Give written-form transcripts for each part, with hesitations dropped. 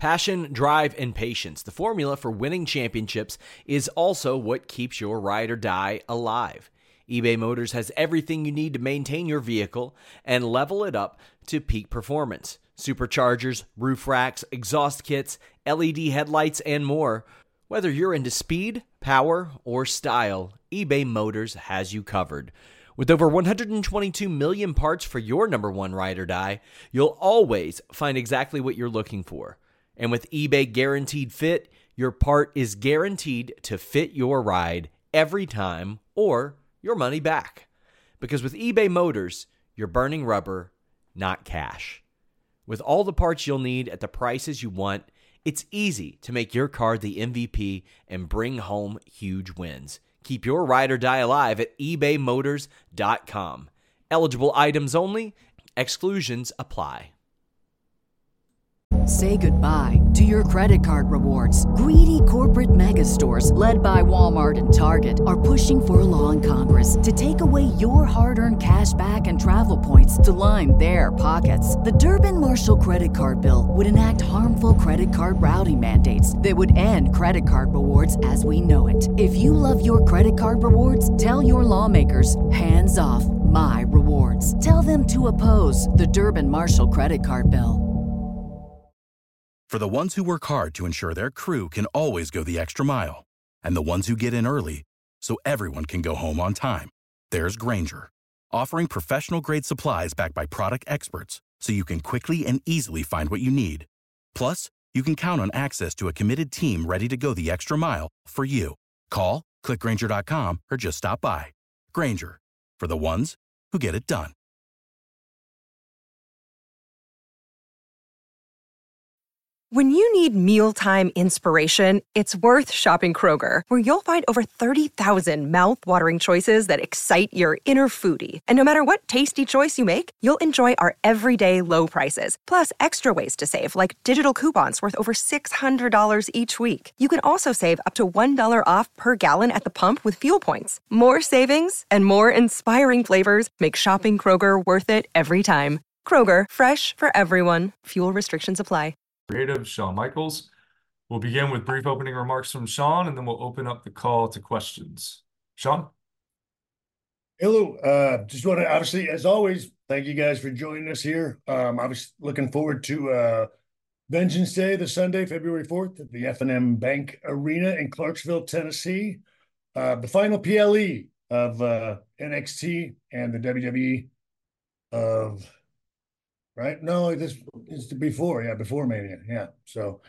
Passion, drive, and patience. The formula for winning championships is also what keeps your ride or die alive. eBay Motors has everything you need to maintain your vehicle and level it up to peak performance. Superchargers, roof racks, exhaust kits, LED headlights, and more. Whether you're into speed, power, or style, eBay Motors has you covered. With over 122 million parts for your number one ride or die, you'll always find exactly what you're looking for. And with eBay Guaranteed Fit, your part is guaranteed to fit your ride every time or your money back. Because with eBay Motors, you're burning rubber, not cash. With all the parts you'll need at the prices you want, it's easy to make your car the MVP and bring home huge wins. Keep your ride or die alive at ebaymotors.com. Eligible items only. Exclusions apply. Say goodbye to your credit card rewards. Greedy corporate mega stores, led by Walmart and Target, are pushing for a law in Congress to take away your hard-earned cash back and travel points to line their pockets. The Durbin-Marshall credit card bill would enact harmful credit card routing mandates that would end credit card rewards as we know it. If you love your credit card rewards, tell your lawmakers, hands off my rewards. Tell them to oppose the Durbin-Marshall credit card bill. For the ones who work hard to ensure their crew can always go the extra mile, and the ones who get in early so everyone can go home on time, there's Grainger, offering professional-grade supplies backed by product experts so you can quickly and easily find what you need. Plus, you can count on access to a committed team ready to go the extra mile for you. Call, click Grainger.com, or just stop by. Grainger, for the ones who get it done. When you need mealtime inspiration, it's worth shopping Kroger, where you'll find over 30,000 mouth-watering choices that excite your inner foodie. And no matter what tasty choice you make, you'll enjoy our everyday low prices, plus extra ways to save, like digital coupons worth over $600 each week. You can also save up to $1 off per gallon at the pump with fuel points. More savings and more inspiring flavors make shopping Kroger worth it every time. Kroger, fresh for everyone. Fuel restrictions apply. Creative, Shawn Michaels. We'll begin with brief opening remarks from Shawn, and then we'll open up the call to questions. Shawn? Hello. Just want to, obviously, as always, thank you guys for joining us here. I was looking forward to Vengeance Day, the Sunday, February 4th, at the F&M Bank Arena in Clarksville, Tennessee. The final PLE of NXT and the WWE of... Right? No, this is before, before Mania. Yeah. So,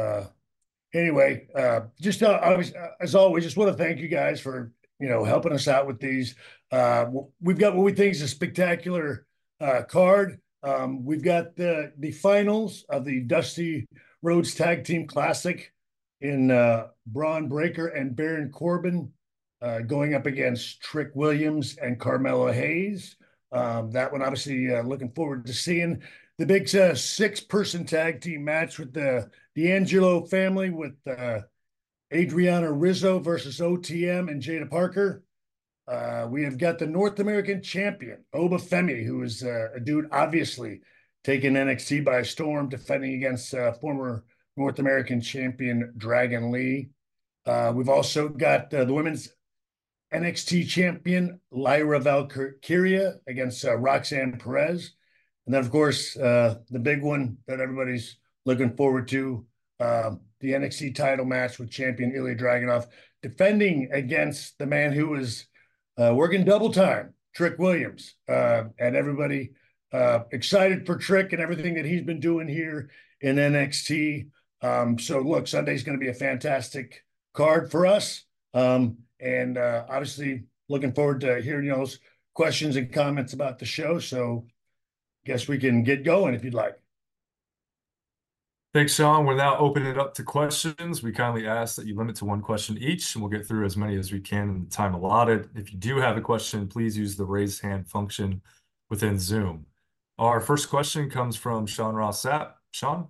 anyway, just as always, just want to thank you guys for helping us out with these. We've got what we think is a spectacular card. We've got the finals of the Dusty Rhodes Tag Team Classic in Braun Breaker and Baron Corbin going up against Trick Williams and Carmelo Hayes. That one, obviously, looking forward to seeing the big 6-person tag team match with the D'Angelo family with Adriana Rizzo versus OTM and Jada Parker. We have got the North American champion, Oba Femi, who is a dude obviously taking NXT by storm, defending against former North American champion Dragon Lee. We've also got the women's NXT champion Lyra Valkyria against Roxanne Perez. And then, of course, the big one that everybody's looking forward to, the NXT title match with champion Ilya Dragunov, defending against the man who was working double time, Trick Williams. And everybody excited for Trick and everything that he's been doing here in NXT. So, look, Sunday's going to be a fantastic card for us. And obviously looking forward to hearing those questions and comments about the show. So guess we can get going if you'd like. Thanks, Shawn. We're now opening it up to questions. We kindly ask that you limit to one question each, and we'll get through as many as we can in the time allotted. If you do have a question, please use the raise hand function within Zoom. Our first question comes from Sean Ross Sapp. Sean?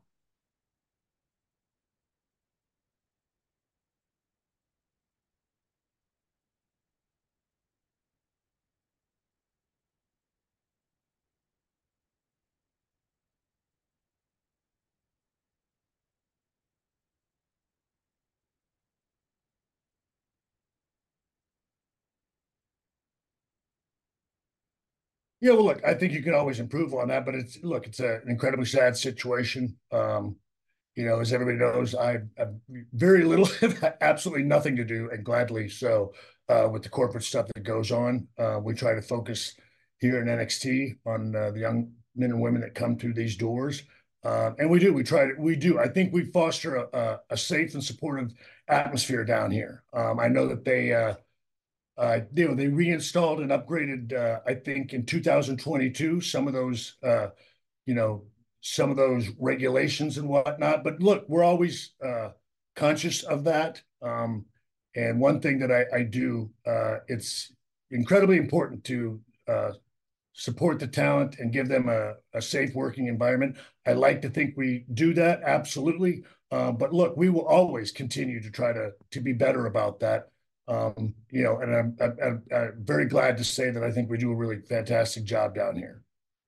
Yeah, well, look, I think you can always improve on that, but it's an incredibly sad situation. As everybody knows, I have very little, absolutely nothing to do, and gladly so, with the corporate stuff that goes on. We try to focus here in NXT on the young men and women that come through these doors. And we do. We do. I think we foster a safe and supportive atmosphere down here. I know that they reinstalled and upgraded, I think in 2022, you know, some of those regulations and whatnot. But look, we're always conscious of that. And one thing that I do, it's incredibly important to support the talent and give them a safe working environment. I like to think we do that, absolutely. But look, we will always continue to try to be better about that. And I'm very glad to say that I think we do a really fantastic job down here.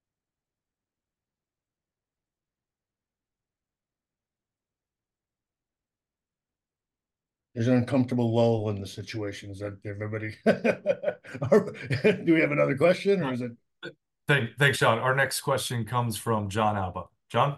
There's an uncomfortable lull in the situation. Is that everybody? Do we have another question, or is it? Thanks, Sean. Our next question comes from John Alba. John?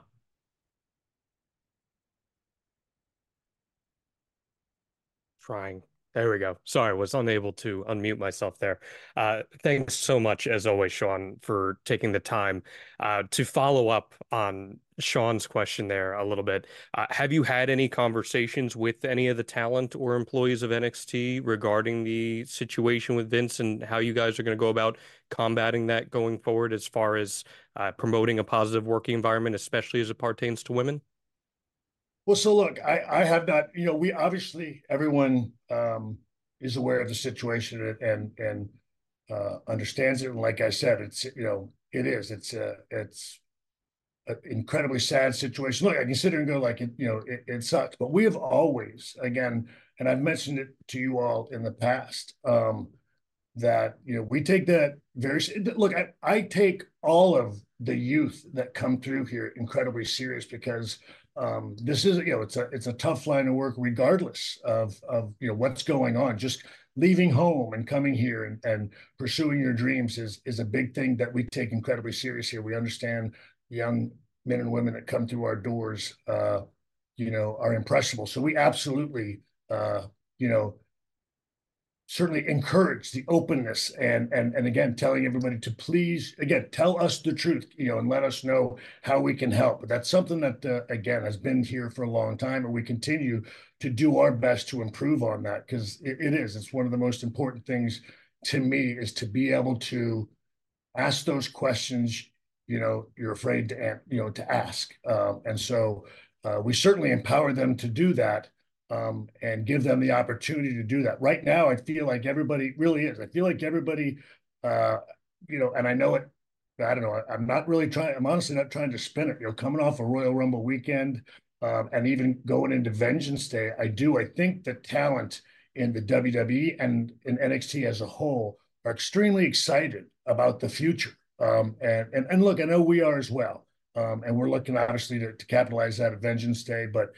Trying. There we go. Sorry, was unable to unmute myself there. Thanks so much, as always, Sean, for taking the time. To follow up on Sean's question there a little bit, have you had any conversations with any of the talent or employees of NXT regarding the situation with Vince and how you guys are going to go about combating that going forward as far as promoting a positive working environment, especially as it pertains to women? Well, so look, I have not, we obviously, everyone is aware of the situation and understands it. And like I said, it's an incredibly sad situation. Look, I can sit here and go like, it sucks, but we have always, again, and I've mentioned it to you all in the past, that, we take that look, I take all of the youth that come through here incredibly serious, because this is, it's a tough line of work regardless of what's going on. Just leaving home and coming here and pursuing your dreams is a big thing that we take incredibly serious here. We understand the young men and women that come through our doors, are impressionable. So we absolutely, certainly encourage the openness and again, telling everybody to please, again, tell us the truth, and let us know how we can help. But that's something that, again, has been here for a long time, and we continue to do our best to improve on that, because it's one of the most important things to me, is to be able to ask those questions, you're afraid to ask. And so we certainly empower them to do that. And give them the opportunity to do that. Right now, I feel like everybody really is. I feel like everybody, and I know it, I don't know, I'm honestly not trying to spin it, coming off a Royal Rumble weekend, and even going into Vengeance Day, I think the talent in the WWE and in NXT as a whole are extremely excited about the future. And look, I know we are as well. And we're looking obviously to capitalize that at Vengeance Day, but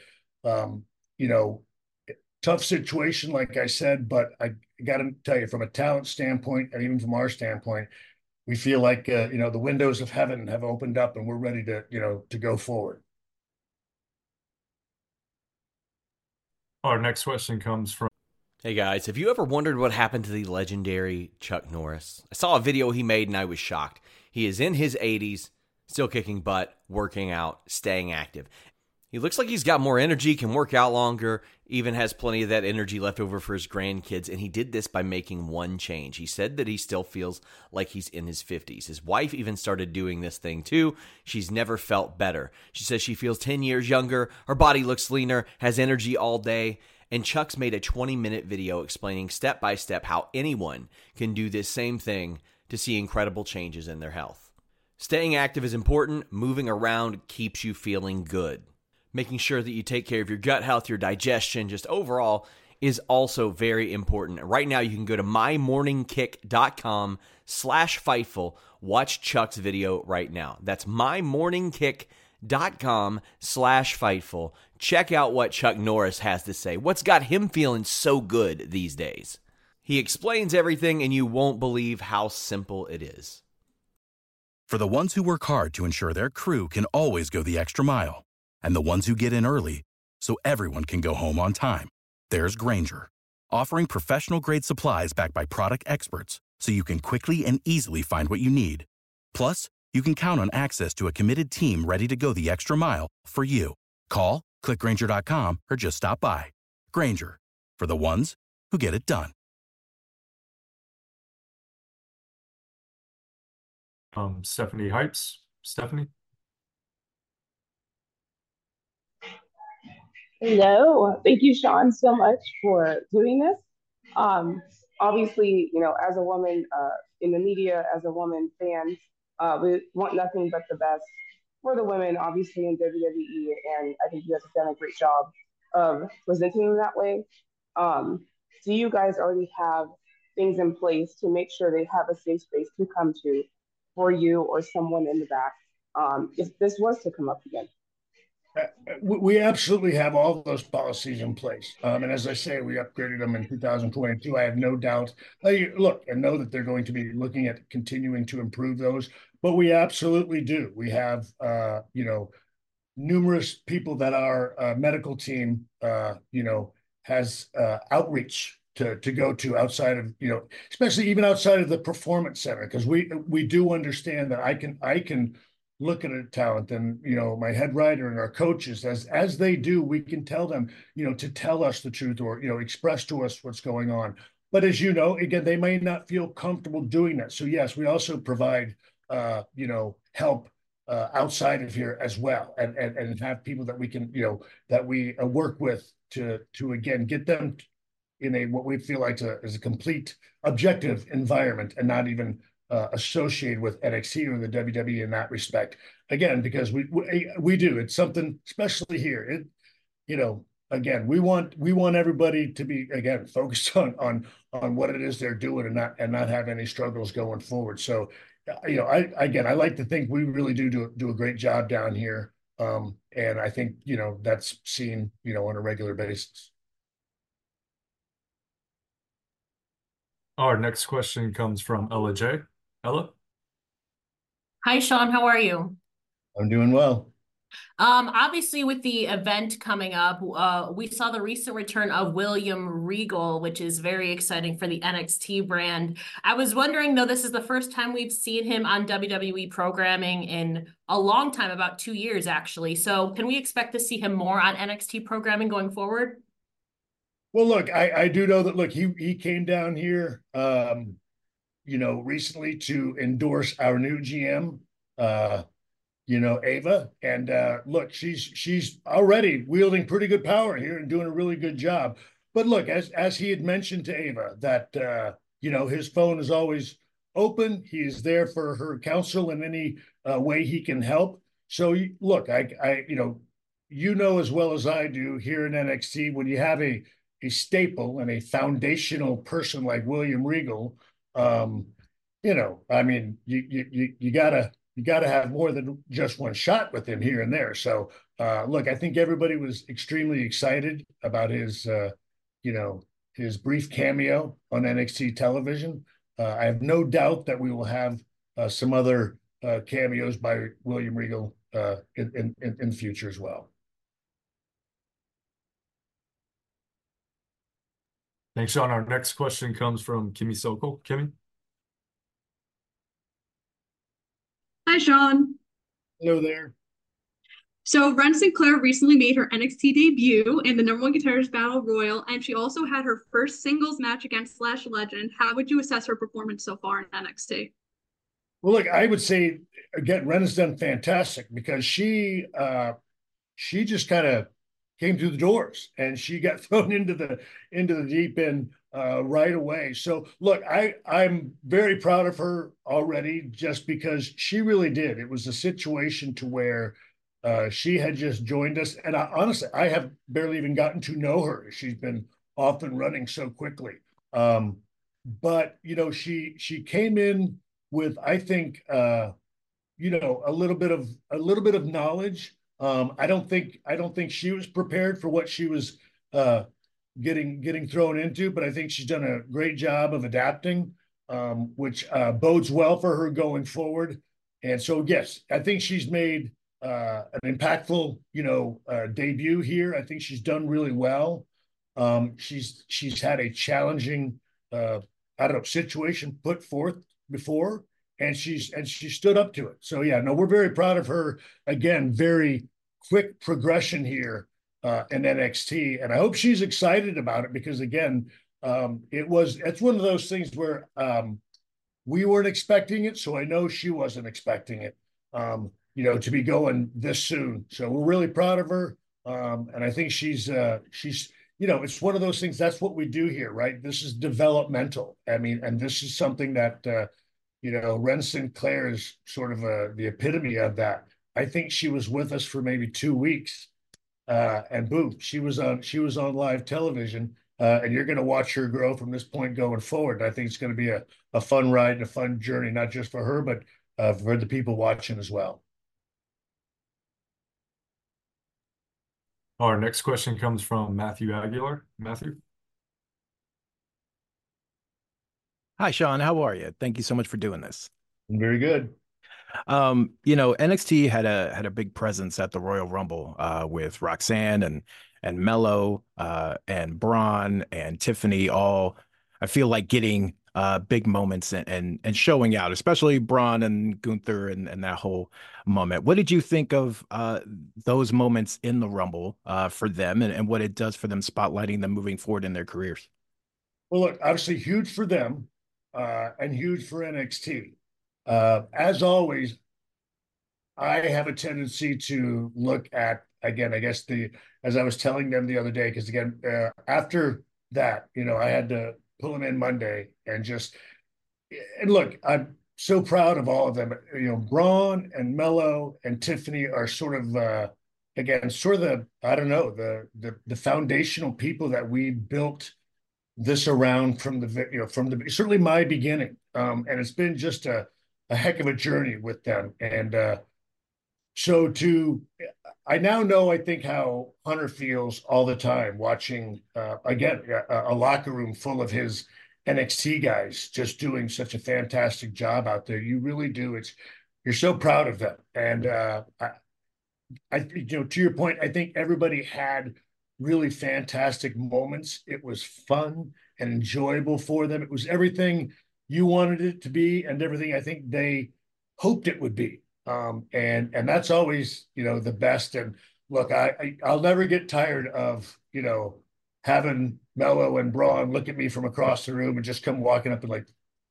tough situation, like I said, but I got to tell you, from a talent standpoint, and even from our standpoint, we feel like, the windows of heaven have opened up, and we're ready to go forward. Our next question comes from. Hey guys, have you ever wondered what happened to the legendary Chuck Norris? I saw a video he made and I was shocked. He is in his 80s, still kicking butt, working out, staying active. He looks like he's got more energy, can work out longer, even has plenty of that energy left over for his grandkids, and he did this by making one change. He said that he still feels like he's in his 50s. His wife even started doing this thing too. She's never felt better. She says she feels 10 years younger, her body looks leaner, has energy all day, and Chuck's made a 20-minute video explaining step by step how anyone can do this same thing to see incredible changes in their health. Staying active is important. Moving around keeps you feeling good. Making sure that you take care of your gut health, your digestion, just overall, is also very important. Right now, you can go to mymorningkick.com/Fightful. Watch Chuck's video right now. That's mymorningkick.com/Fightful. Check out what Chuck Norris has to say. What's got him feeling so good these days? He explains everything, and you won't believe how simple it is. For the ones who work hard to ensure their crew can always go the extra mile, and the ones who get in early so everyone can go home on time, there's Grainger, offering professional-grade supplies backed by product experts so you can quickly and easily find what you need. Plus, you can count on access to a committed team ready to go the extra mile for you. Call, click Grainger.com, or just stop by. Grainger, for the ones who get it done. Stephanie Hypes. Stephanie? Hello. Thank you, Sean, so much for doing this. Obviously, as a woman in the media, as a woman fan, we want nothing but the best for the women, obviously, in WWE. And I think you guys have done a great job of presenting them that way. Do you guys already have things in place to make sure they have a safe space to come to for you or someone in the back if this was to come up again? We absolutely have all of those policies in place. And as I say, we upgraded them in 2022. I have no doubt. Look, and know that they're going to be looking at continuing to improve those, but we absolutely do. We have, numerous people that our medical team, has outreach to go to outside of, especially even outside of the performance center, because we do understand that I can look at a talent and, my head writer and our coaches, as they do, we can tell them, to tell us the truth or, express to us what's going on. But as you know, again, they may not feel comfortable doing that. So yes, we also provide, help outside of here as well, and have people that we can, that we work with to again get them in a what we feel like is a complete objective environment and not even associated with NXT or the WWE in that respect. Again, because we do, it's something, especially here. Again, we want everybody to be, again, focused on what it is they're doing and not have any struggles going forward. So, I like to think we really do a great job down here. And I think, that's seen, on a regular basis. Our next question comes from Ella J. Ella? Hi, Sean. How are you? I'm doing well. Obviously, with the event coming up, we saw the recent return of William Regal, which is very exciting for the NXT brand. I was wondering, though, this is the first time we've seen him on WWE programming in a long time, about 2 years, actually. So can we expect to see him more on NXT programming going forward? Well, look, I do know that, look, he came down here, recently to endorse our new GM, Ava. And look, she's already wielding pretty good power here and doing a really good job. But look, as he had mentioned to Ava, that his phone is always open. He is there for her counsel in any way he can help. So look, I as well as I do here in NXT, when you have a staple and a foundational person like William Regal, I mean, you gotta have more than just one shot with him here and there. So, look, I think everybody was extremely excited about his brief cameo on NXT television. I have no doubt that we will have some other cameos by William Regal in the future as well. Thanks, Sean. Our next question comes from Kimmy Sokol. Kimmy? Hi, Sean. Hello there. So Ren Sinclair recently made her NXT debut in the #1 Guitarist Battle Royal, and she also had her first singles match against Lash Legend. How would you assess her performance so far in NXT? Well, look, I would say, again, Ren has done fantastic because she just kind of came through the doors and she got thrown into the deep end right away. So look, I'm very proud of her already, just because she really did. It was a situation to where she had just joined us, and honestly, I have barely even gotten to know her. She's been off and running so quickly. But she came in with, I think, a little bit of knowledge. I don't think she was prepared for what she was getting thrown into, but I think she's done a great job of adapting, which bodes well for her going forward. And so, yes, I think she's made an impactful, debut here. I think she's done really well. She's had a challenging, I don't know, situation put forth before, and she stood up to it. So yeah, no, we're very proud of her. Again, very quick progression here in NXT, and I hope she's excited about it because again, it's one of those things where we weren't expecting it, so I know she wasn't expecting it. To be going this soon. So we're really proud of her. And I think she's, it's one of those things. That's what we do here, right? This is developmental. I mean, and this is something that, Ren Sinclair is sort of the epitome of that. I think she was with us for maybe 2 weeks, and boom, she was on live television. And you're going to watch her grow from this point going forward. I think it's going to be a fun ride and a fun journey, not just for her, but for the people watching as well. Our next question comes from Matthew Aguilar. Matthew. Hi, Sean. How are you? Thank you so much for doing this. Very good. NXT had a big presence at the Royal Rumble with Roxanne and Mello and Braun and Tiffany, all I feel like getting big moments and showing out, especially Braun and Gunther and that whole moment. What did you think of those moments in the Rumble for them and what it does for them, spotlighting them moving forward in their careers? Well, look, obviously huge for them and huge for NXT. As always, I have a tendency to look at, again, I guess as I was telling them the other day, because again, after that, I had to pull them in Monday and look, I'm so proud of all of them. Braun and Mello and Tiffany are sort of, I don't know, the foundational people that we built this around from certainly my beginning. And it's been just a heck of a journey with them. And I now know, I think, how Hunter feels all the time watching, again, a locker room full of his NXT guys just doing such a fantastic job out there. You really do. You're so proud of them. And to your point, I think everybody had really fantastic moments. It was fun and enjoyable for them. It was everything you wanted it to be and everything I think they hoped it would be. And that's always, the best. And look, I'll never get tired of, having Mello and Braun look at me from across the room and just come walking up and like,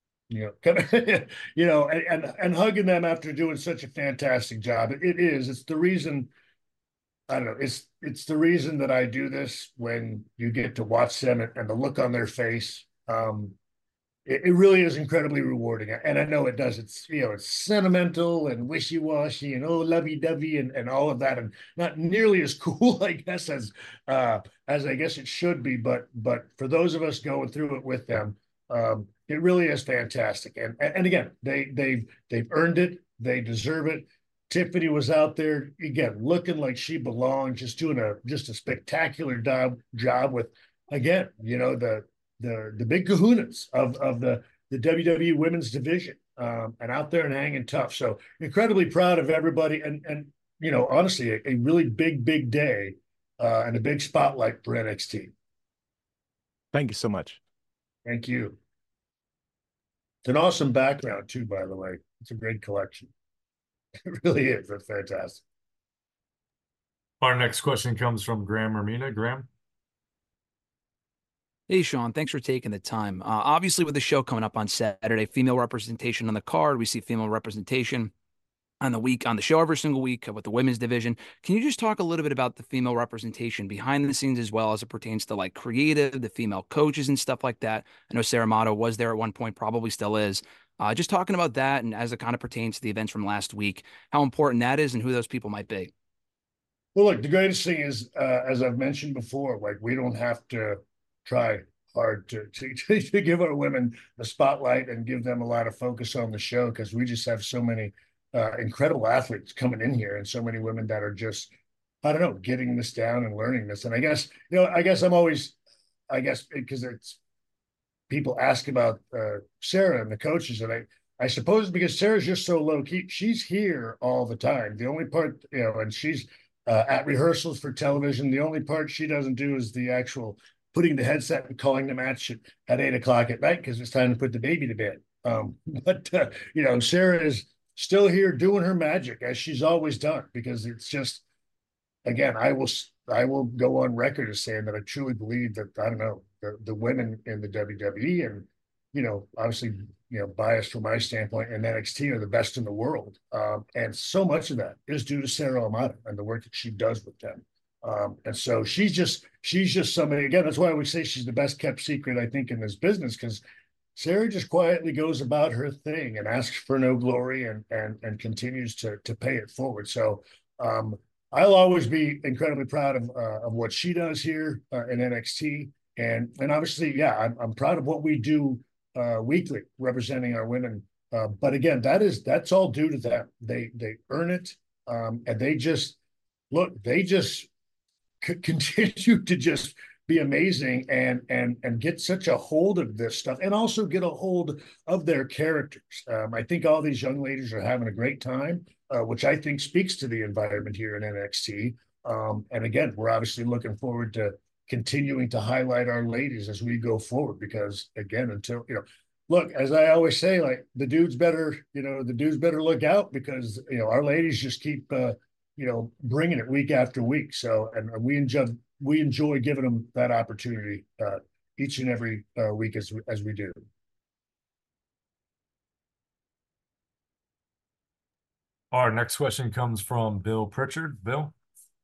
and hugging them after doing such a fantastic job. It's the reason, I don't know, it's the reason that I do this when you get to watch them and the look on their face. It really is incredibly rewarding. And I know it does. It's sentimental and wishy-washy and lovey-dovey and all of that, and not nearly as cool, I guess, as I guess it should be. But for those of us going through it with them, it really is fantastic. And again, they've earned it. They deserve it. Tiffany was out there again, looking like she belonged, just doing a spectacular job with, again, the big kahunas of the WWE women's division, and out there and hanging tough. So incredibly proud of everybody. And honestly, a really big day and a big spotlight for NXT. Thank you so much. Thank you. It's an awesome background too, by the way. It's a great collection. It really is. That's fantastic. Our next question comes from Graham Ermina. Graham. Hey, Sean, thanks for taking the time. Obviously, with the show coming up on Saturday, female representation on the card, we see female representation on the show every single week with the women's division. Can you just talk a little bit about the female representation behind the scenes as well as it pertains to like creative, the female coaches and stuff like that? I know Sarah Amato was there at one point, probably still is. Just talking about that and as it kind of pertains to the events from last week, how important that is and who those people might be. Well, look, the greatest thing is, as I've mentioned before, like we don't have to try hard to give our women the spotlight and give them a lot of focus on the show, because we just have so many incredible athletes coming in here and so many women that are just, I don't know, getting this down and learning this. And I guess I'm always, because it's people ask about Sarah and the coaches, and I suppose because Sarah's just so low key, she's here all the time. The only part, and she's at rehearsals for television. The only part she doesn't do is the actual putting the headset and calling the match at 8 o'clock at night because it's time to put the baby to bed. But Sarah is still here doing her magic as she's always done, because it's just, again, I will go on record as saying that I truly believe that, I don't know, the women in the WWE and, obviously, biased from my standpoint, and NXT are the best in the world. And so much of that is due to Sarah Amato and the work that she does with them. And so she's just somebody, again, that's why we say she's the best kept secret, I think, in this business, because Sarah just quietly goes about her thing and asks for no glory and continues to pay it forward. So I'll always be incredibly proud of what she does here in NXT. And obviously, yeah, I'm proud of what we do weekly representing our women. But again, that's all due to them. They earn it. And they just continue to just be amazing and get such a hold of this stuff, and also get a hold of their characters. I think all these young ladies are having a great time, which I think speaks to the environment here in NXT. And again, we're obviously looking forward to continuing to highlight our ladies as we go forward, because again, until, look, as I always say, like the dudes better look out, because, our ladies just keep, bringing it week after week. So, and we enjoy giving them that opportunity each and every week as we do. Our next question comes from Bill Pritchard. Bill?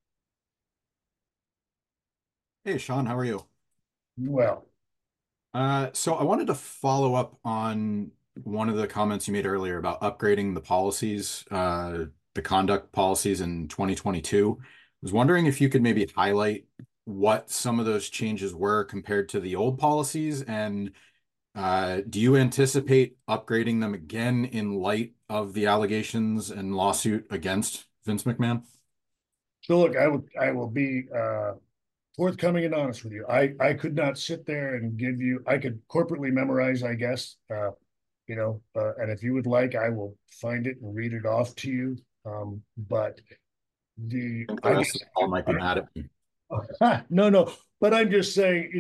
Hey, Sean, how are you? Well. So I wanted to follow up on one of the comments you made earlier about upgrading the policies, the conduct policies in 2022. I was wondering if you could maybe highlight what some of those changes were compared to the old policies, and do you anticipate upgrading them again in light of the allegations and lawsuit against Vince McMahon? So look, I will be forthcoming and honest with you. I could not sit there and give you, I could corporately memorize, I guess, and if you would like, I will find it and read it off to you. But Paul might be mad at me. No, but I'm just saying,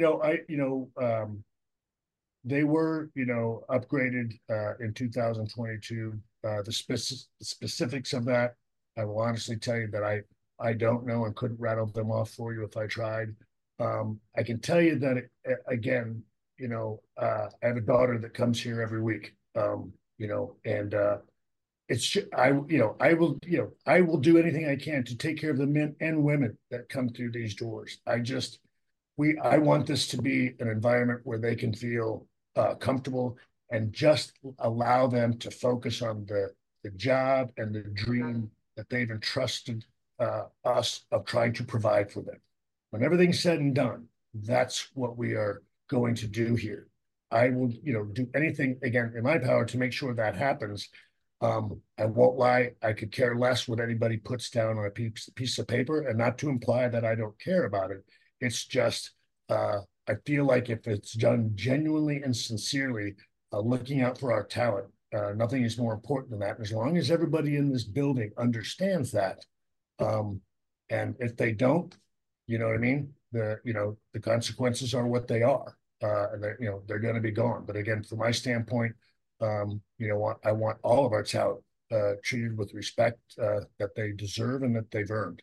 they were, upgraded in 2022. The specifics of that, I will honestly tell you that I don't know and couldn't rattle them off for you if I tried. I can tell you that again, I have a daughter that comes here every week, and it's I will do anything I can to take care of the men and women that come through these doors. I want this to be an environment where they can feel comfortable and just allow them to focus on the job and the dream that they've entrusted us of trying to provide for them. When everything's said and done, that's what we are going to do here. I will, do anything again in my power to make sure that happens. I won't lie, I could care less what anybody puts down on a piece of paper, and not to imply that I don't care about it. It's just, I feel like if it's done genuinely and sincerely, looking out for our talent, nothing is more important than that. And as long as everybody in this building understands that, and if they don't, you know what I mean? The consequences are what they are, and they're going to be gone. But again, from my standpoint, I want all of our talent treated with respect that they deserve and that they've earned.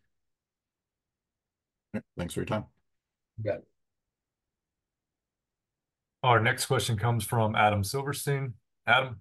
Thanks for your time. You bet. Our next question comes from Adam Silverstein. Adam?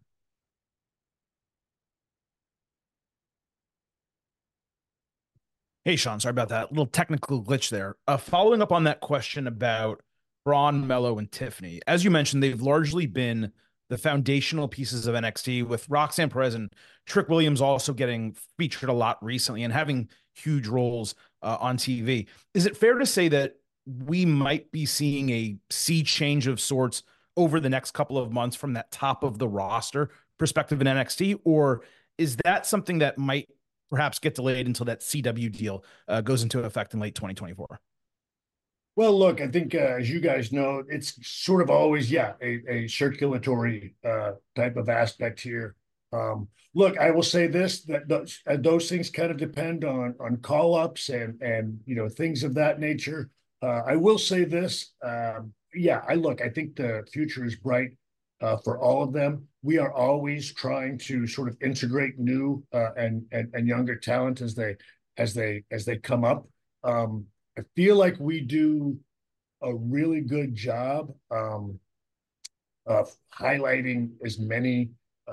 Hey, Sean, sorry about that. Little technical glitch there. Following up on that question about Braun, Mello, and Tiffany, as you mentioned, they've largely been the foundational pieces of NXT, with Roxanne Perez and Trick Williams also getting featured a lot recently and having huge roles on TV. Is it fair to say that we might be seeing a sea change of sorts over the next couple of months from that top of the roster perspective in NXT? Or is that something that might perhaps get delayed until that CW deal goes into effect in late 2024? Well, look, I think as you guys know, it's sort of always, a circulatory type of aspect here. Look, I will say this, that those things kind of depend on call ups and things of that nature. I will say this, I think the future is bright for all of them. We are always trying to sort of integrate new and younger talent as they come up. I feel like we do a really good job of highlighting as many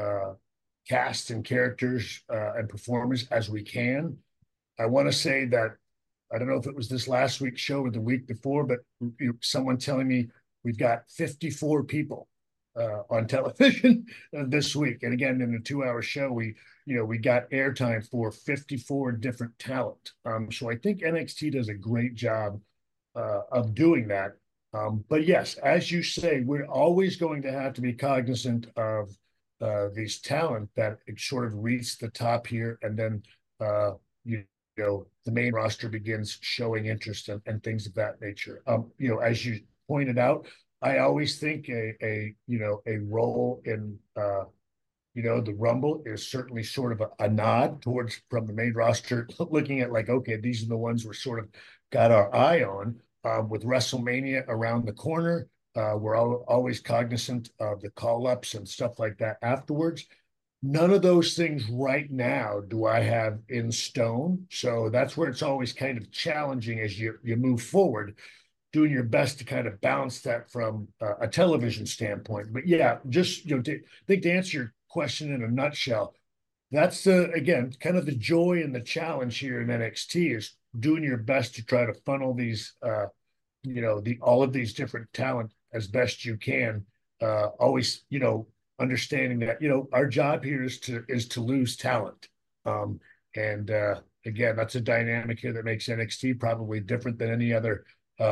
casts and characters and performers as we can. I want to say that I don't know if it was this last week's show or the week before, but someone telling me we've got 54 people on television this week. And again, in a 2-hour show, we got airtime for 54 different talent. So I think NXT does a great job of doing that. But yes, as you say, we're always going to have to be cognizant of these talent that sort of reach the top here, and then the main roster begins showing interest and things of that nature. As you pointed out, I always think a role in the Rumble is certainly sort of a nod towards from the main roster, looking at like, okay, these are the ones we're sort of got our eye on. With WrestleMania around the corner, we're always cognizant of the call-ups and stuff like that afterwards. None of those things right now do I have in stone. So that's where it's always kind of challenging as you move forward, doing your best to kind of balance that from a television standpoint. But yeah, just to answer your question in a nutshell, that's again kind of the joy and the challenge here in NXT is doing your best to try to funnel these all of these different talent as best you can. Always understanding that our job here is to lose talent. And again, that's a dynamic here that makes NXT probably different than any other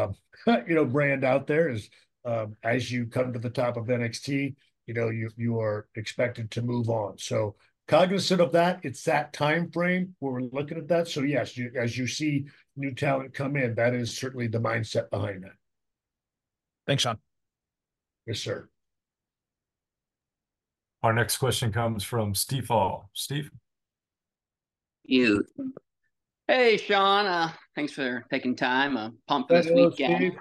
brand out there. Is as you come to the top of NXT, you are expected to move on. So cognizant of that, it's that time frame where we're looking at that. So yes, as you see new talent come in, that is certainly the mindset behind that. Thanks, Sean. Yes, sir. Our next question comes from Steve Hall. Steve? You. Hey, Sean. Thanks for taking time. Pumped for this weekend.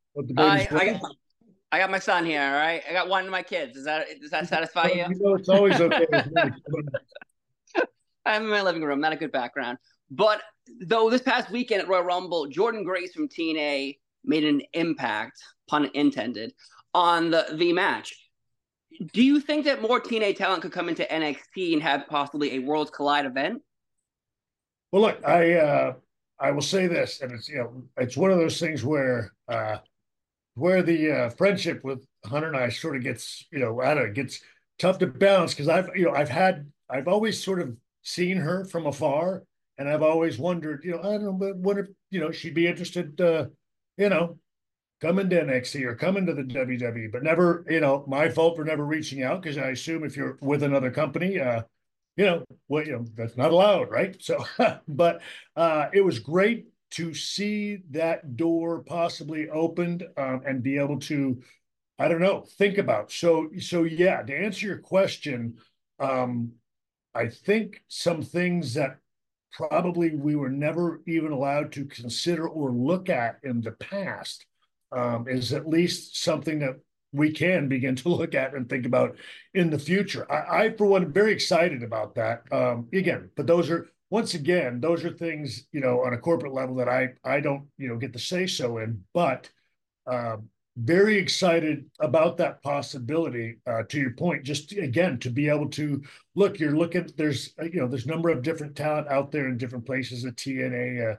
I got my son here, all right? I got one of my kids. Does that satisfy you? It's always okay with me. I'm in my living room, not a good background. But though this past weekend at Royal Rumble, Jordan Grace from TNA made an impact, pun intended, on the match. Do you think that more TNA talent could come into NXT and have possibly a Worlds Collide event? Well, look, I will say this, and it's one of those things where the friendship with Hunter and I sort of gets gets tough to balance, because I've always sort of seen her from afar, and I've always wondered, I don't know, but what if she'd be interested coming to NXT or coming to the WWE, but never, my fault for never reaching out, because I assume if you're with another company, that's not allowed, right? So, but it was great to see that door possibly opened and be able to, think about. So yeah, to answer your question, I think some things that probably we were never even allowed to consider or look at in the past is at least something that we can begin to look at and think about in the future. I for one, am very excited about that. Again, but those are things, on a corporate level that I don't, get to say so in, but very excited about that possibility. To your point, just again, to be able to look, there's a number of different talent out there in different places at TNA,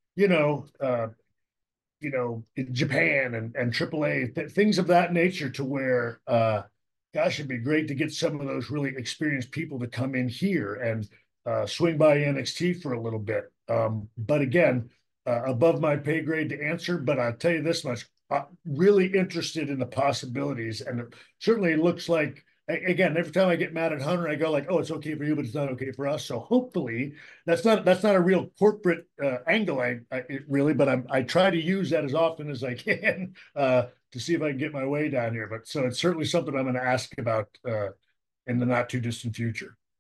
in Japan and AAA, things of that nature, to where, gosh, it'd be great to get some of those really experienced people to come in here and swing by NXT for a little bit. But again, above my pay grade to answer, but I'll tell you this much, really interested in the possibilities. And it certainly looks like, again, every time I get mad at Hunter, I go like, oh, it's okay for you, but it's not okay for us. So hopefully that's not a real corporate angle, but I try to use that as often as I can to see if I can get my way down here. But so it's certainly something I'm going to ask about in the not too distant future.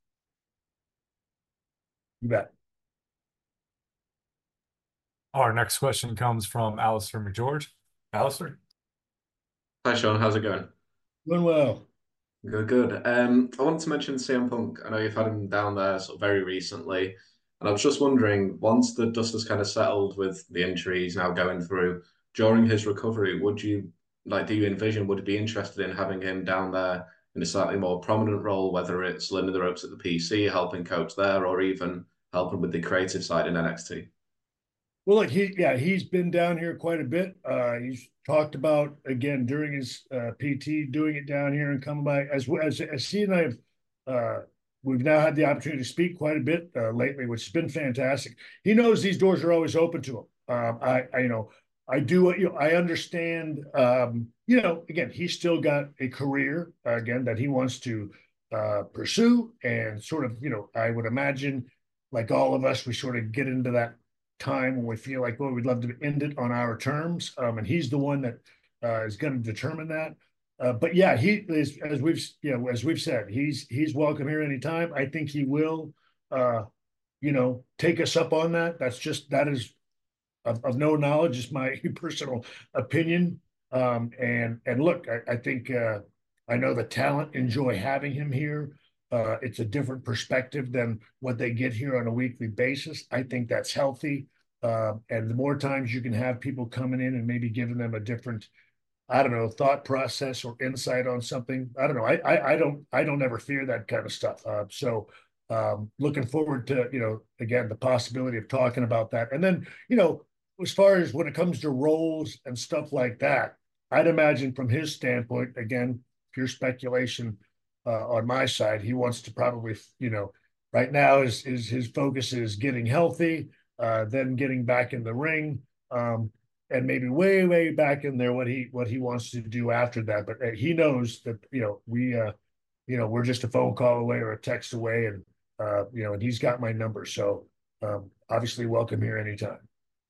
You bet. Our next question comes from Alistair McGeorge. Alistair? Hi, Sean. How's it going? Doing well. Good, good. I wanted to mention CM Punk. I know you've had him down there sort of very recently, and I was just wondering, once the dust has kind of settled with the injury he's now going through, during his recovery, do you envision, would you be interested in having him down there in a slightly more prominent role, whether it's learning the ropes at the PC, helping coach there, or even helping with the creative side in NXT? Well, look, he's been down here quite a bit. He's talked about, again, during his PT, doing it down here and coming by. As he and I have, we've now had the opportunity to speak quite a bit lately, which has been fantastic. He knows these doors are always open to him. I understand, again, he's still got a career, again, that he wants to pursue. And sort of, I would imagine, like all of us, we sort of get into that time when we feel like, well, we'd love to end it on our terms. And he's the one that is going to determine that. But yeah, he is, as we've said, he's welcome here anytime. I think he will, take us up on that. That is of no knowledge, just my personal opinion. And look, I think I know the talent enjoy having him here. It's a different perspective than what they get here on a weekly basis. I think that's healthy. And the more times you can have people coming in and maybe giving them a different, I don't know, thought process or insight on something. I don't know. I don't ever fear that kind of stuff. So looking forward to, again, the possibility of talking about that. And then, as far as when it comes to roles and stuff like that, I'd imagine from his standpoint, again, pure speculation, on my side, he wants to probably, right now his focus is getting healthy, then getting back in the ring, and maybe way back in there what he wants to do after that. But he knows that we're just a phone call away or a text away, and and he's got my number. So obviously, welcome here anytime.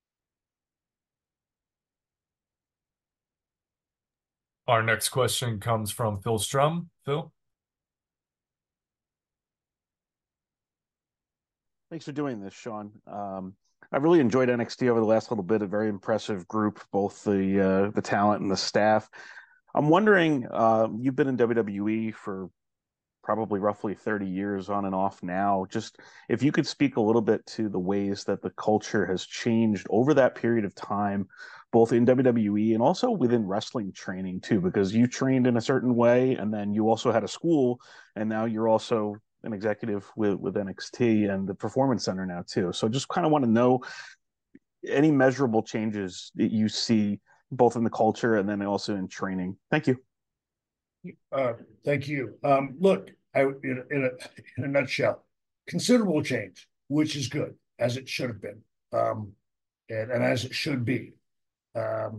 Our next question comes from Phil Strum. Phil? Thanks for doing this, Sean. I've really enjoyed NXT over the last little bit. A very impressive group, both the talent and the staff. I'm wondering, you've been in WWE for probably roughly 30 years on and off now. Just if you could speak a little bit to the ways that the culture has changed over that period of time, both in WWE and also within wrestling training too, because you trained in a certain way and then you also had a school and now you're also an executive with NXT and the Performance Center now too. So just kind of want to know any measurable changes that you see both in the culture and then also in training. Thank you. Thank you. Look, in a nutshell, considerable change, which is good, as it should have been, and as it should be. I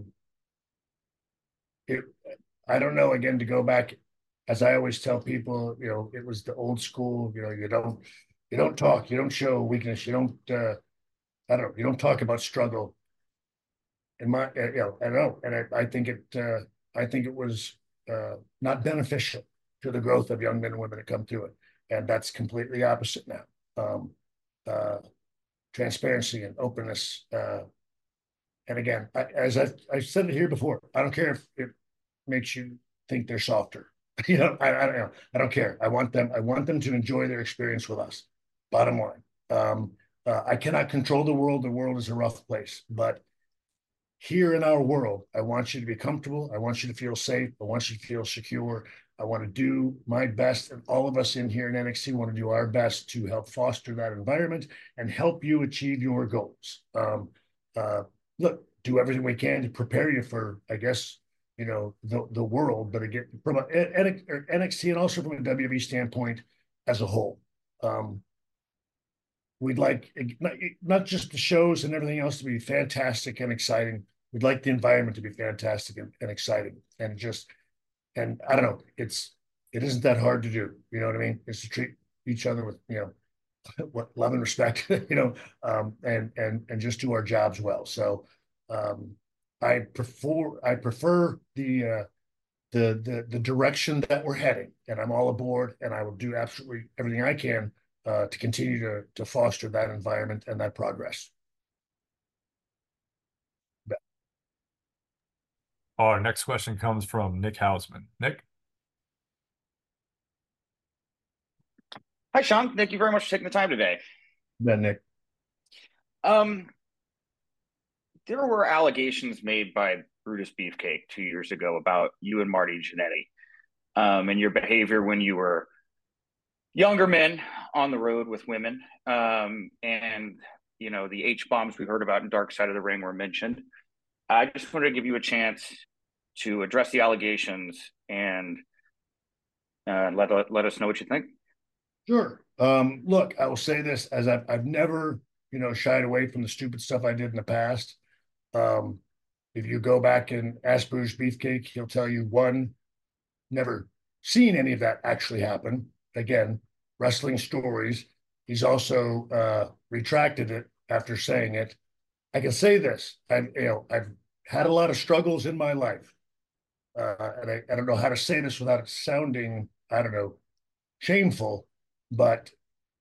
don't know, again, to go back, as I always tell people, it was the old school, you don't talk, you don't show weakness, you don't, you don't talk about struggle. And I don't know. And I think it was not beneficial to the growth of young men and women that come through it. And that's completely opposite now. Transparency and openness. And again, as I've said it here before, I don't care if it makes you think they're softer. I don't know. I don't care. I want them to enjoy their experience with us. Bottom line. I cannot control the world. The world is a rough place. But here in our world, I want you to be comfortable. I want you to feel safe. I want you to feel secure. I want to do my best, and all of us in here in NXT want to do our best to help foster that environment and help you achieve your goals. Look, do everything we can to prepare you for, I guess, the world, but again, from an NXT and also from a WWE standpoint as a whole. We'd like not just the shows and everything else to be fantastic and exciting. We'd like the environment to be fantastic and exciting, and I don't know, it isn't that hard to do. You know what I mean? It's to treat each other with, love and respect, and just do our jobs well. So, I prefer the direction that we're heading, and I'm all aboard, and I will do absolutely everything I can to continue to foster that environment and that progress. Our next question comes from Nick Hausman. Nick? Hi, Sean. Thank you very much for taking the time today. Yeah, Nick. There were allegations made by Brutus Beefcake 2 years ago about you and Marty Jannetty, and your behavior when you were younger men on the road with women. And, you know, the H-bombs we heard about in Dark Side of the Ring were mentioned. I just wanted to give you a chance to address the allegations and let us know what you think. Sure. Look, I will say this, as I've never, shied away from the stupid stuff I did in the past. If you go back and ask Brutus Beefcake, he'll tell you, one, never seen any of that actually happen. Again, wrestling stories. He's also retracted it after saying it. I can say this: I've had a lot of struggles in my life, and I don't know how to say this without it sounding, shameful, but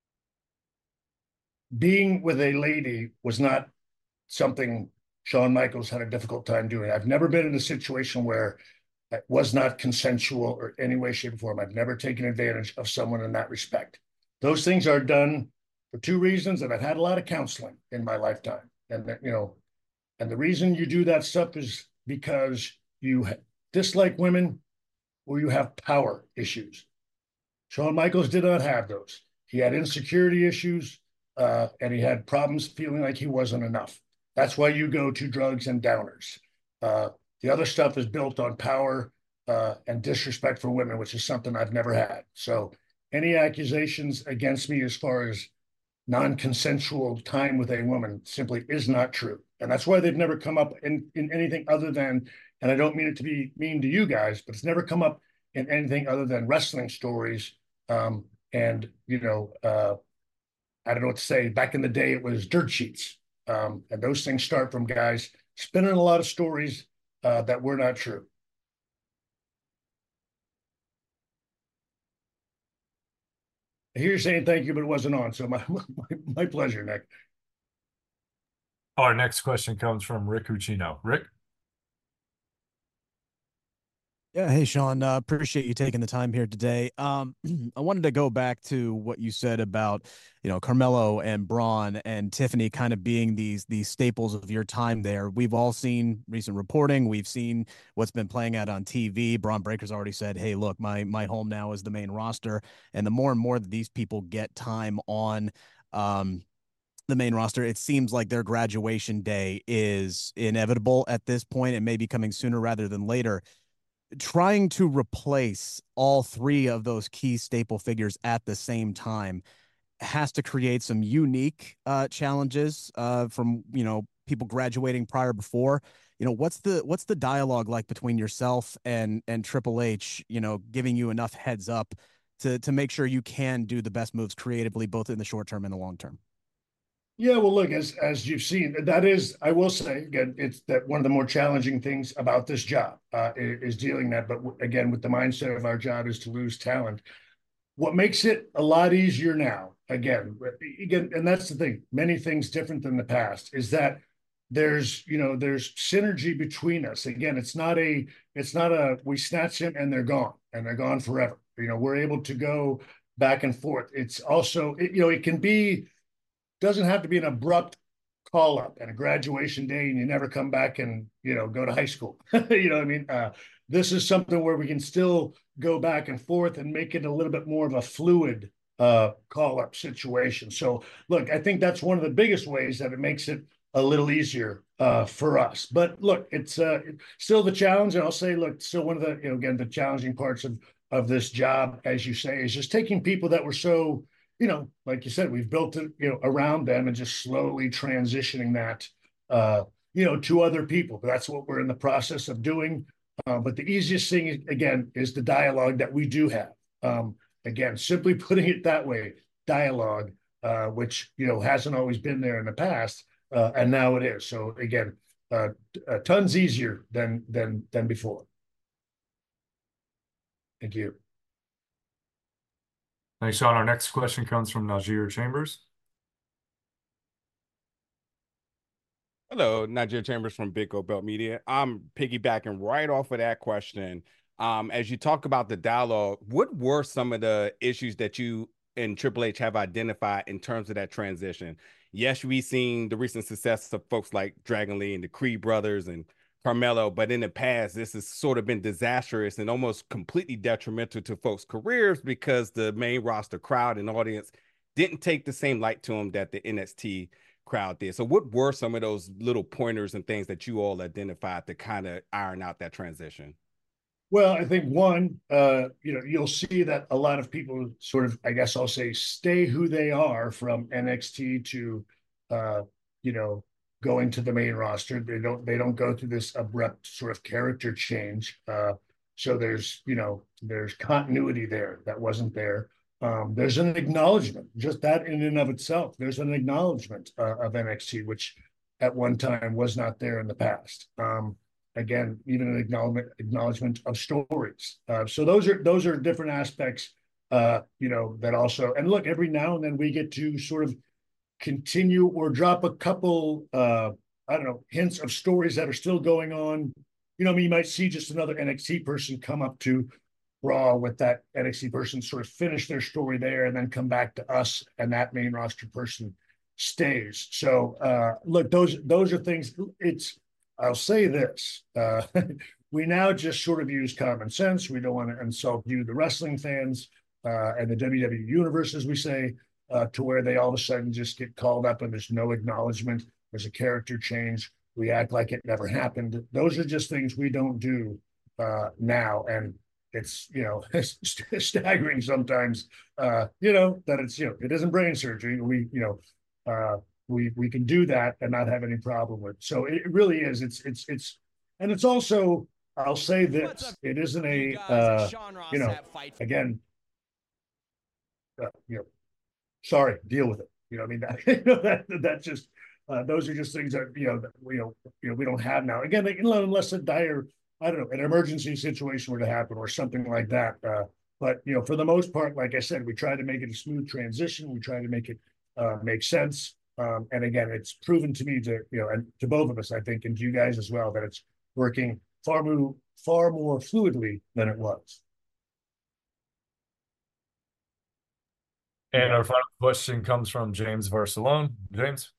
being with a lady was not something Shawn Michaels had a difficult time doing. I've never been in a situation where it was not consensual or any way, shape, or form. I've never taken advantage of someone in that respect. Those things are done for two reasons, and I've had a lot of counseling in my lifetime. And and the reason you do that stuff is because you dislike women or you have power issues. Shawn Michaels did not have those. He had insecurity issues, and he had problems feeling like he wasn't enough. That's why you go to drugs and downers. The other stuff is built on power and disrespect for women, which is something I've never had. So any accusations against me as far as non-consensual time with a woman simply is not true. And that's why they've never come up in anything other than, and I don't mean it to be mean to you guys, but it's never come up in anything other than wrestling stories. And, I don't know what to say. Back in the day, it was dirt sheets. And those things start from guys spinning a lot of stories that were not true. I hear you saying thank you, but it wasn't on. So my pleasure, Nick. Our next question comes from Rick Ucchino. Rick? Yeah, hey Sean, appreciate you taking the time here today. I wanted to go back to what you said about, Carmelo and Braun and Tiffany kind of being these staples of your time there. We've all seen recent reporting. We've seen what's been playing out on TV. Braun Breaker's already said, "Hey, look, my home now is the main roster." And the more and more that these people get time on the main roster, it seems like their graduation day is inevitable at this point and maybe coming sooner rather than later. Trying to replace all three of those key staple figures at the same time has to create some unique challenges from people graduating before. What's the dialogue like between yourself and Triple H, giving you enough heads up to make sure you can do the best moves creatively, both in the short term and the long term? Yeah, well, look, as you've seen, that is, I will say again, it's that one of the more challenging things about this job is dealing that. But again, with the mindset of our job is to lose talent. What makes it a lot easier now, again, and that's the thing. Many things different than the past is that there's synergy between us. Again, it's not a we snatch them and they're gone forever. We're able to go back and forth. It's also it can be. Doesn't have to be an abrupt call up and a graduation day and you never come back and go to high school. You know what I mean? This is something where we can still go back and forth and make it a little bit more of a fluid call up situation. So look, I think that's one of the biggest ways that it makes it a little easier for us. But look, it's still the challenge. And I'll say, look, still one of the again the challenging parts of this job, as you say, is just taking people that were so like you said, we've built it, around them and just slowly transitioning that, to other people. But that's what we're in the process of doing. But the easiest thing, again, is the dialogue that we do have. Again, simply putting it that way, dialogue, which, hasn't always been there in the past. And now it is. So again, tons easier than before. Thank you. Thanks, Sean. Our next question comes from Najir Chambers. Hello, Najee Chambers from Big Gold Belt Media. I'm piggybacking right off of that question. As you talk about the dialogue, what were some of the issues that you and Triple H have identified in terms of that transition? Yes, we've seen the recent success of folks like Dragon Lee and the Creed brothers and Carmelo, but in the past, this has sort of been disastrous and almost completely detrimental to folks' careers because the main roster crowd and audience didn't take the same light to them that the NXT crowd did. So what were some of those little pointers and things that you all identified to kind of iron out that transition? Well, I think one, you'll see that a lot of people sort of, I guess I'll say, stay who they are from NXT to, going to the main roster. They don't go through this abrupt sort of character change. So there's continuity there that wasn't there. There's an acknowledgement, just that in and of itself. There's an acknowledgement of NXT, which at one time was not there in the past. Again, even an acknowledgement of stories. So those are different aspects, that also. And look, every now and then we get to sort of continue or drop a couple, hints of stories that are still going on. You might see just another NXT person come up to Raw with that NXT person sort of finish their story there and then come back to us, and that main roster person stays. So look, those are things. I'll say this. We now just sort of use common sense. We don't want to insult the wrestling fans and the WWE universe, as we say, to where they all of a sudden just get called up and there's no acknowledgement. There's a character change. We act like it never happened. Those are just things we don't do now. And it's, it's staggering sometimes, that it's, it isn't brain surgery. We can do that and not have any problem with. So it really is. And it's also, I'll say this, it isn't again, sorry, deal with it. That's just, those are just things that, we don't have now. Again, unless a dire, an emergency situation were to happen or something like that. But, for the most part, like I said, we try to make it a smooth transition. We try to make it make sense. And again, it's proven to me and to both of us, I think, and to you guys as well, that it's working far more fluidly than it was. And our final question comes from James Varsalone. James.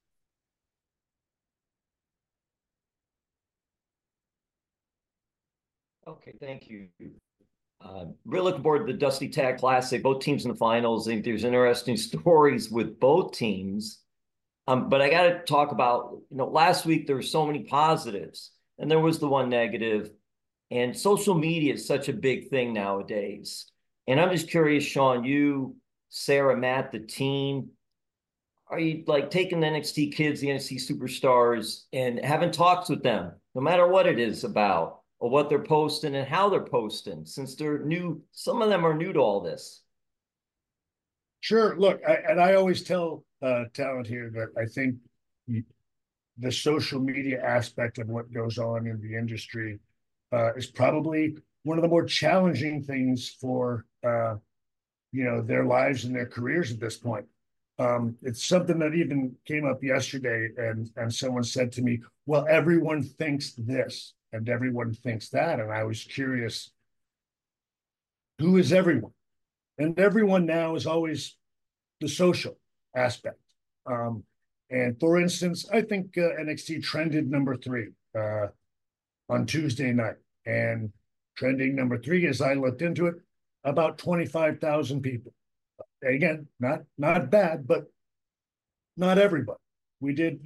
Okay, thank you. Really looking forward to the Dusty Tag Classic. Both teams in the finals. I think there's interesting stories with both teams. But I got to talk about, last week there were so many positives and there was the one negative. And social media is such a big thing nowadays. And I'm just curious, Sean, you, Sarah, Matt, the team, are you like taking the NXT kids, the NXT superstars, and having talks with them, no matter what it is about, or what they're posting and how they're posting, since they're new? Some of them are new to all this. Sure. Look, I always tell talent here that I think the social media aspect of what goes on in the industry is probably one of the more challenging things for their lives and their careers at this point. It's something that even came up yesterday, and someone said to me, well, everyone thinks this and everyone thinks that. And I was curious, who is everyone? And everyone now is always the social aspect. And for instance, I think NXT trended number 3 on Tuesday night. And trending number 3, as I looked into it, about 25,000 people. Again, not bad, but not everybody. We did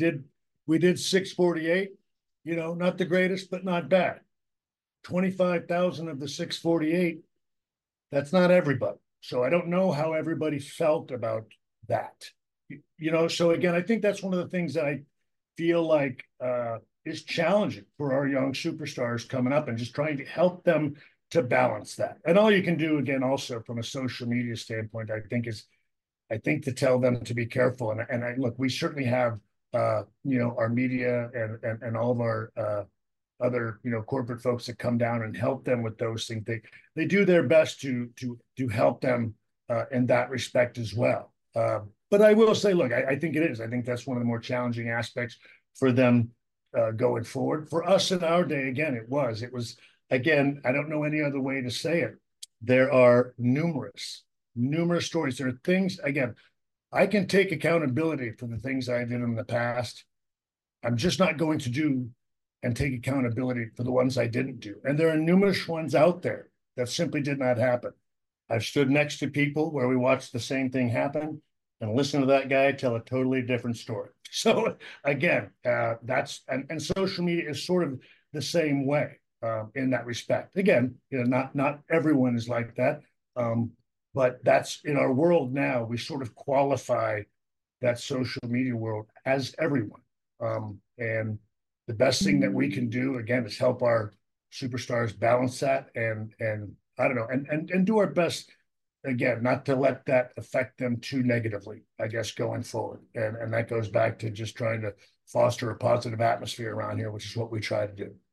648, not the greatest, but not bad. 25,000 of the 648, that's not everybody. So I don't know how everybody felt about that. So again, I think that's one of the things that I feel like is challenging for our young superstars coming up, and just trying to help them to balance that. And all you can do, again, also from a social media standpoint, I think to tell them to be careful. And look, we certainly have, our media and all of our other, corporate folks that come down and help them with those things. They do their best to help them in that respect as well. But I will say, look, I think it is. I think that's one of the more challenging aspects for them going forward. For us in our day, again, it was, again, I don't know any other way to say it. There are numerous stories. There are things, again, I can take accountability for the things I did in the past. I'm just not going to do and take accountability for the ones I didn't do. And there are numerous ones out there that simply did not happen. I've stood next to people where we watched the same thing happen and listened to that guy tell a totally different story. So again, that's, and social media is sort of the same way in that respect. Again, not everyone is like that. But that's in our world now, we sort of qualify that social media world as everyone. And the best thing that we can do, again, is help our superstars balance that and I don't know, and do our best, again, not to let that affect them too negatively, I guess, going forward. And that goes back to just trying to foster a positive atmosphere around here, which is what we try to do.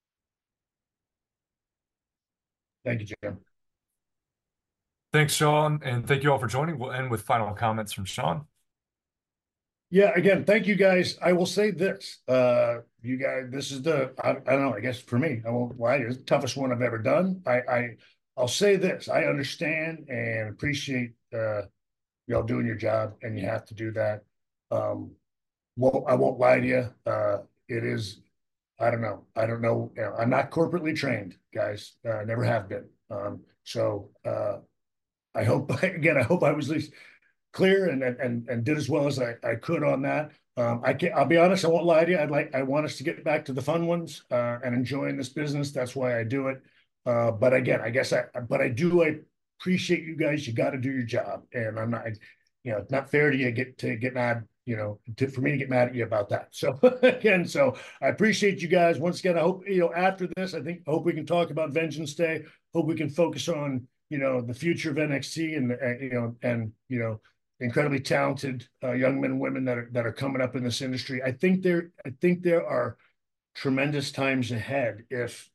Thank you, Jim. Thanks, Sean, and thank you all for joining. We'll end with final comments from Sean. Yeah, again, thank you guys. I will say this, you guys, this is I don't know, I guess for me, I won't lie, it's the toughest one I've ever done. I'll say this, I understand and appreciate y'all doing your job, and you have to do that. Well, I won't lie to you. It is, I don't know. I'm not corporately trained, guys. Never have been. So I hope I was at least clear and did as well as I could on that. I'll be honest, I won't lie to you. I want us to get back to the fun ones and enjoying this business. That's why I do it. But again, I appreciate you guys. You got to do your job, and I'm not, it's not fair to you get mad, for me to get mad at you about that. So again, I appreciate you guys once again. I hope, after this, I hope we can talk about Vengeance Day. Hope we can focus on, the future of NXT and incredibly talented young men and women that are coming up in this industry. I think there are tremendous times ahead if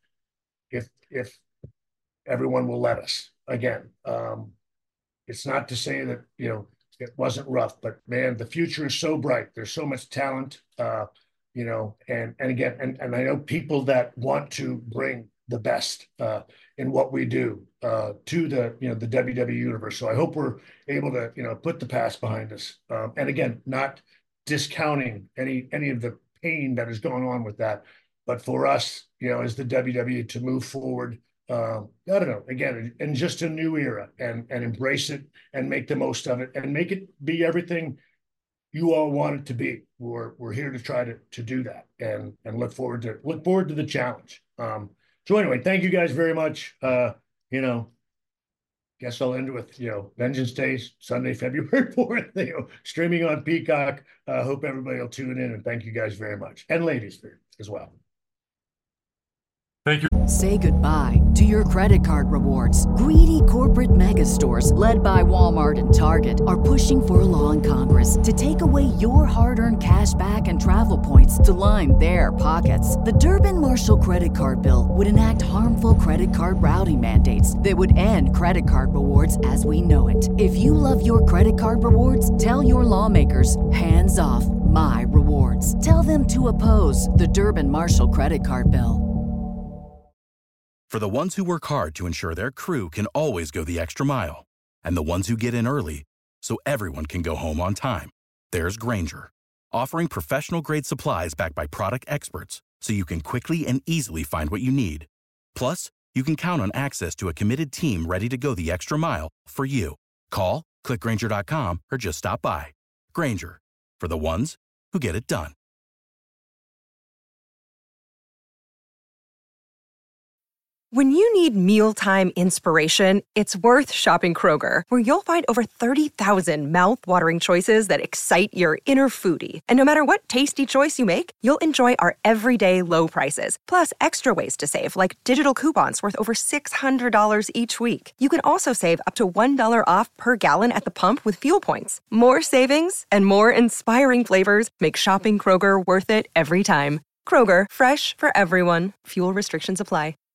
everyone will let us. Again, it's not to say that it wasn't rough, but man, the future is so bright. There's so much talent, and again, and I know people that want to bring the best in what we do to the the WWE universe. So I hope we're able to put the past behind us, and again, not discounting any of the pain that is going on with that, but for us, as the WWE, to move forward. I don't know, again, in just a new era, and embrace it and make the most of it and make it be everything you all want it to be. We're here to try to do that and look forward to the challenge. So anyway, thank you guys very much. Guess I'll end with, Vengeance Day, Sunday, February 4th, streaming on Peacock. Hope everybody will tune in, and thank you guys very much. And ladies as well. Thank you. Say goodbye to your credit card rewards. Greedy corporate mega stores, led by Walmart and Target, are pushing for a law in Congress to take away your hard-earned cash back and travel points to line their pockets. The Durbin-Marshall credit card bill would enact harmful credit card routing mandates that would end credit card rewards as we know it. If you love your credit card rewards, tell your lawmakers, hands off my rewards. Tell them to oppose the Durbin-Marshall credit card bill. For the ones who work hard to ensure their crew can always go the extra mile, and the ones who get in early so everyone can go home on time, there's Grainger, offering professional-grade supplies backed by product experts so you can quickly and easily find what you need. Plus, you can count on access to a committed team ready to go the extra mile for you. Call, click Grainger.com, or just stop by. Grainger, for the ones who get it done. When you need mealtime inspiration, it's worth shopping Kroger, where you'll find over 30,000 mouth-watering choices that excite your inner foodie. And no matter what tasty choice you make, you'll enjoy our everyday low prices, plus extra ways to save, like digital coupons worth over $600 each week. You can also save up to $1 off per gallon at the pump with fuel points. More savings and more inspiring flavors make shopping Kroger worth it every time. Kroger, fresh for everyone. Fuel restrictions apply.